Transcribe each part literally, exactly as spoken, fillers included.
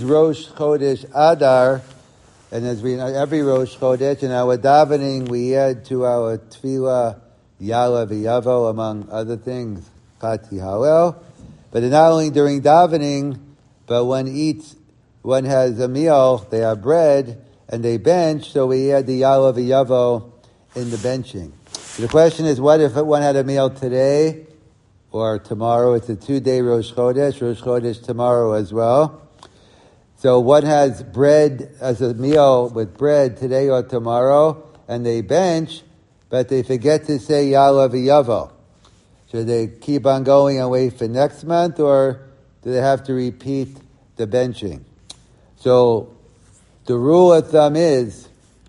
Rosh Chodesh Adar, and as we know, every Rosh Chodesh, in our davening, we add to our tefillah Ya'aleh V'Yavo, among other things, Chati Hallel. But not only during davening, but one eats, one has a meal, they have bread, and they bench, so we add the Ya'aleh V'Yavo in the benching. So the question is, what if one had a meal today or tomorrow? It's a two-day Rosh Chodesh, Rosh Chodesh tomorrow as well. So one has bread as a meal with bread today or tomorrow, and they bench, but they forget to say Ya'aleh V'Yavo. Should they keep on going and wait for next month, or do they have to repeat the benching? So the rule of thumb is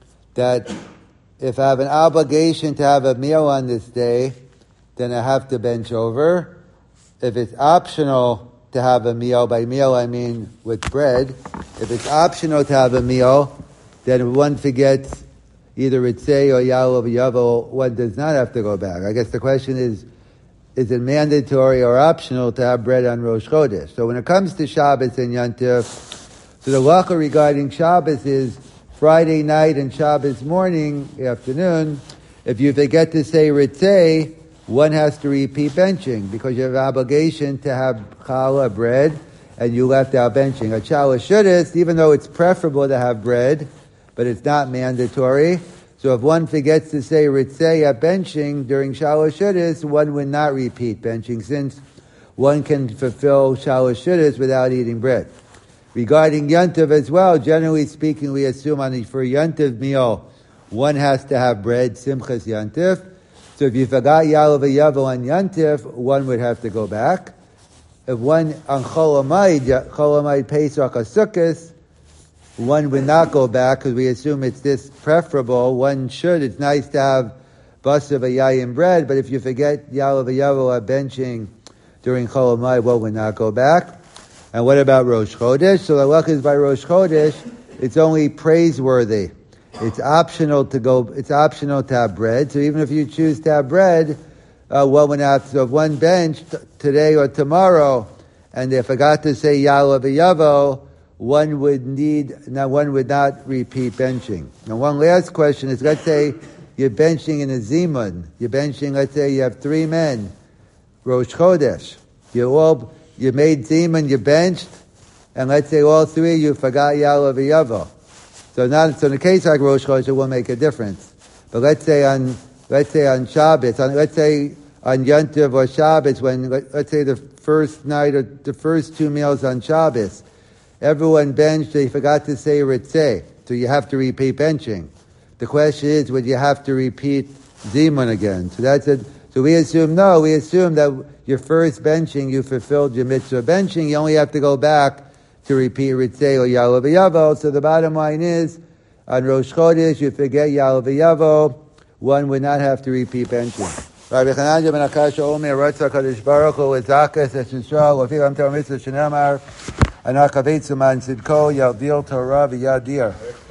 that if I have an obligation to have a meal on this day, then I have to bench over. If it's optional to have a meal, by meal I mean with bread, if it's optional to have a meal, then if one forgets either Ritzei or Ya'aleh V'Yavo, one does not have to go back. I guess the question is, is it mandatory or optional to have bread on Rosh Chodesh? So when it comes to Shabbos and Yontif, so the halacha regarding Shabbos is Friday night and Shabbos morning, afternoon, if you forget to say Ritzei, one has to repeat benching because you have an obligation to have challah, bread, and you left out benching. A challah shudis, even though it's preferable to have bread, but it's not mandatory. So if one forgets to say ritzei at benching during challah shudis, one would not repeat benching since one can fulfill challah shudis without eating bread. Regarding yontiv as well, generally speaking, we assume on the, for a yontiv meal, one has to have bread, simchas yontiv. So if you forgot Ya'aleh V'Yavo on Yantif, one would have to go back. If one on Chol Hamoed, Chol Hamoed Pesach or Sukkos, one would not go back because we assume it's this preferable. One should. It's nice to have basar v'yayin bread, but if you forget Ya'aleh V'Yavo at benching during Chol Hamoed, one would not go back. And what about Rosh Chodesh? So the halacha is by Rosh Chodesh, it's only praiseworthy. It's optional to go. It's optional to have bread. So even if you choose to have bread, uh, one would have to have one bench t- today or tomorrow, and they forgot to say Ya'aleh V'Yavo, one would need. Now one would not repeat benching. And one last question is: let's say you're benching in a zimun. You're benching. Let's say you have three men, Rosh Chodesh. You all you made zimun. You benched, and let's say all three you forgot Ya'aleh V'Yavo. So not so in the case like Rosh Chodesh, it will make a difference. But let's say on let's say on Shabbos, on, let's say on Yontiv or Shabbos, when let, let's say the first night or the first two meals on Shabbos, everyone benched. They forgot to say Ritzei, so you have to repeat benching. The question is, would you have to repeat Zimun again? So that's it. So we assume no. We assume that your first benching, you fulfilled your mitzvah benching. You only have to go back to repeat Ritzei or Ya'aleh V'Yavo. So the bottom line is, on Rosh Chodesh, you forget Ya'aleh V'Yavo, one would not have to repeat benching. Rabbi Chananya ben Akash Omer, Ratzah Kadosh Baruch Hu, Zakas, Es Yisrael, Ofiv Am Torah Mitzvah Shenamar, Anakavetzu Man Sidko, Yavdil Torah V'Yadir.